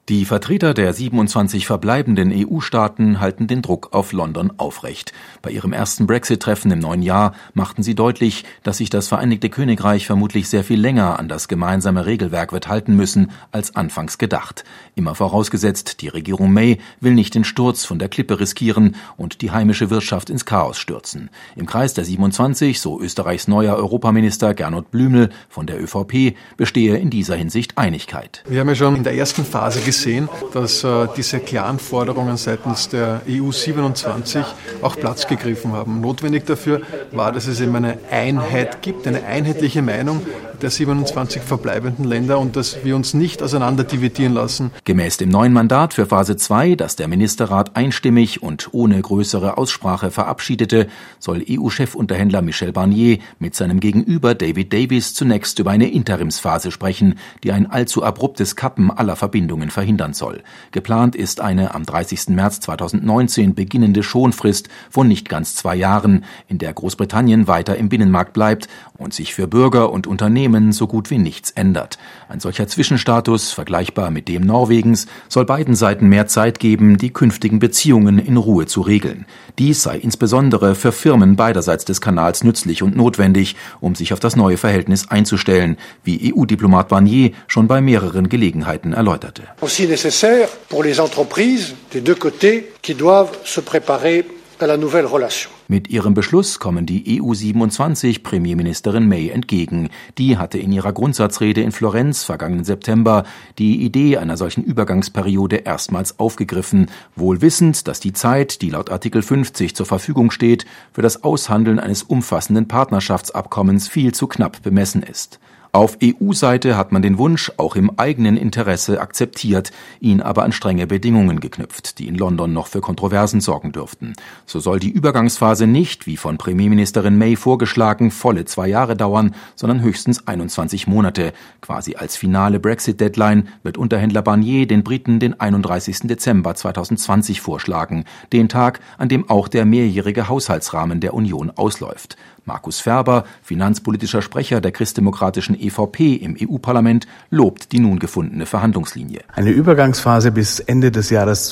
Die Vertreter der 27 verbleibenden EU-Staaten halten den Druck auf London aufrecht. Bei ihrem ersten Brexit-Treffen im neuen Jahr machten sie deutlich, dass sich das Vereinigte Königreich vermutlich sehr viel länger an das gemeinsame Regelwerk wird halten müssen, als anfangs gedacht. Immer vorausgesetzt, die Regierung May will nicht den Sturz von der Klippe riskieren und die heimische Wirtschaft ins Chaos stürzen. Im Kreis der 27, so Österreichs neuer Europaminister Gernot Blümel von der ÖVP, bestehe in dieser Hinsicht Einigkeit. Wir haben ja schon in der ersten Phase gesehen, dass diese klaren Forderungen seitens der EU 27 auch Platz gegriffen haben. Notwendig dafür war, dass es eben eine Einheit gibt, eine einheitliche Meinung der 27 verbleibenden Länder und dass wir uns nicht auseinander dividieren lassen. Gemäß dem neuen Mandat für Phase 2, das der Ministerrat einstimmig und ohne größere Aussprache verabschiedete, soll EU-Chefunterhändler Michel Barnier mit seinem Gegenüber David Davis zunächst über eine Interimsphase sprechen, die ein allzu abruptes Kappen aller Verbindungen verhindern soll. Geplant ist eine am 30. März 2019 beginnende Schonfrist von nicht ganz 2 Jahren, in der Großbritannien weiter im Binnenmarkt bleibt und sich für Bürger und Unternehmen so gut wie nichts ändert. Ein solcher Zwischenstatus, vergleichbar mit dem Norwegens, soll beiden Seiten mehr Zeit geben, die künftigen Beziehungen in Ruhe zu regeln. Dies sei insbesondere für Firmen beiderseits des Kanals nützlich und notwendig, um sich auf das neue Verhältnis einzustellen, wie EU-Diplomat Barnier schon bei mehreren Gelegenheiten erläuterte. Aussi nécessaire pour les entreprises des deux côtés qui doivent se préparer à la nouvelle relation. Mit ihrem Beschluss kommen die EU-27 Premierministerin May entgegen. Die hatte in ihrer Grundsatzrede in Florenz vergangenen September die Idee einer solchen Übergangsperiode erstmals aufgegriffen, wohl wissend, dass die Zeit, die laut Artikel 50 zur Verfügung steht, für das Aushandeln eines umfassenden Partnerschaftsabkommens viel zu knapp bemessen ist. Auf EU-Seite hat man den Wunsch auch im eigenen Interesse akzeptiert, ihn aber an strenge Bedingungen geknüpft, die in London noch für Kontroversen sorgen dürften. So soll die Übergangsphase nicht, wie von Premierministerin May vorgeschlagen, volle 2 Jahre dauern, sondern höchstens 21 Monate. Quasi als finale Brexit-Deadline wird Unterhändler Barnier den Briten den 31. Dezember 2020 vorschlagen, den Tag, an dem auch der mehrjährige Haushaltsrahmen der Union ausläuft. Markus Ferber, finanzpolitischer Sprecher der christdemokratischen EVP im EU-Parlament, lobt die nun gefundene Verhandlungslinie. Eine Übergangsphase bis Ende des Jahres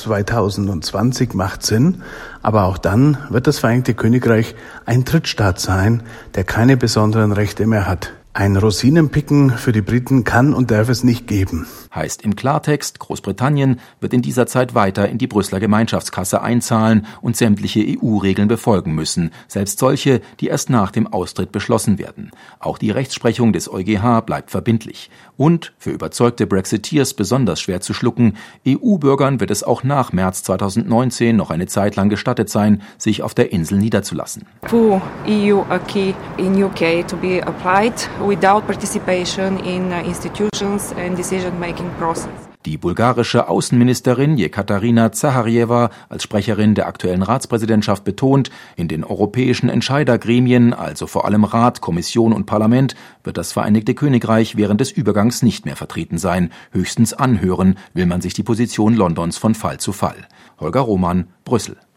2020 macht Sinn, aber auch dann wird das Vereinigte Königreich ein Drittstaat sein, der keine besonderen Rechte mehr hat. Ein Rosinenpicken für die Briten kann und darf es nicht geben. Heißt im Klartext, Großbritannien wird in dieser Zeit weiter in die Brüsseler Gemeinschaftskasse einzahlen und sämtliche EU-Regeln befolgen müssen, selbst solche, die erst nach dem Austritt beschlossen werden. Auch die Rechtsprechung des EuGH bleibt verbindlich. Und, für überzeugte Brexiteers besonders schwer zu schlucken, EU-Bürgern wird es auch nach März 2019 noch eine Zeit lang gestattet sein, sich auf der Insel niederzulassen. Full EU acquis in UK to be applied without participation in institutions and decision-making process. Die bulgarische Außenministerin Jekaterina Zaharjeva als Sprecherin der aktuellen Ratspräsidentschaft betont, in den europäischen Entscheidergremien, also vor allem Rat, Kommission und Parlament, wird das Vereinigte Königreich während des Übergangs nicht mehr vertreten sein. Höchstens anhören will man sich die Position Londons von Fall zu Fall. Holger Roman, Brüssel.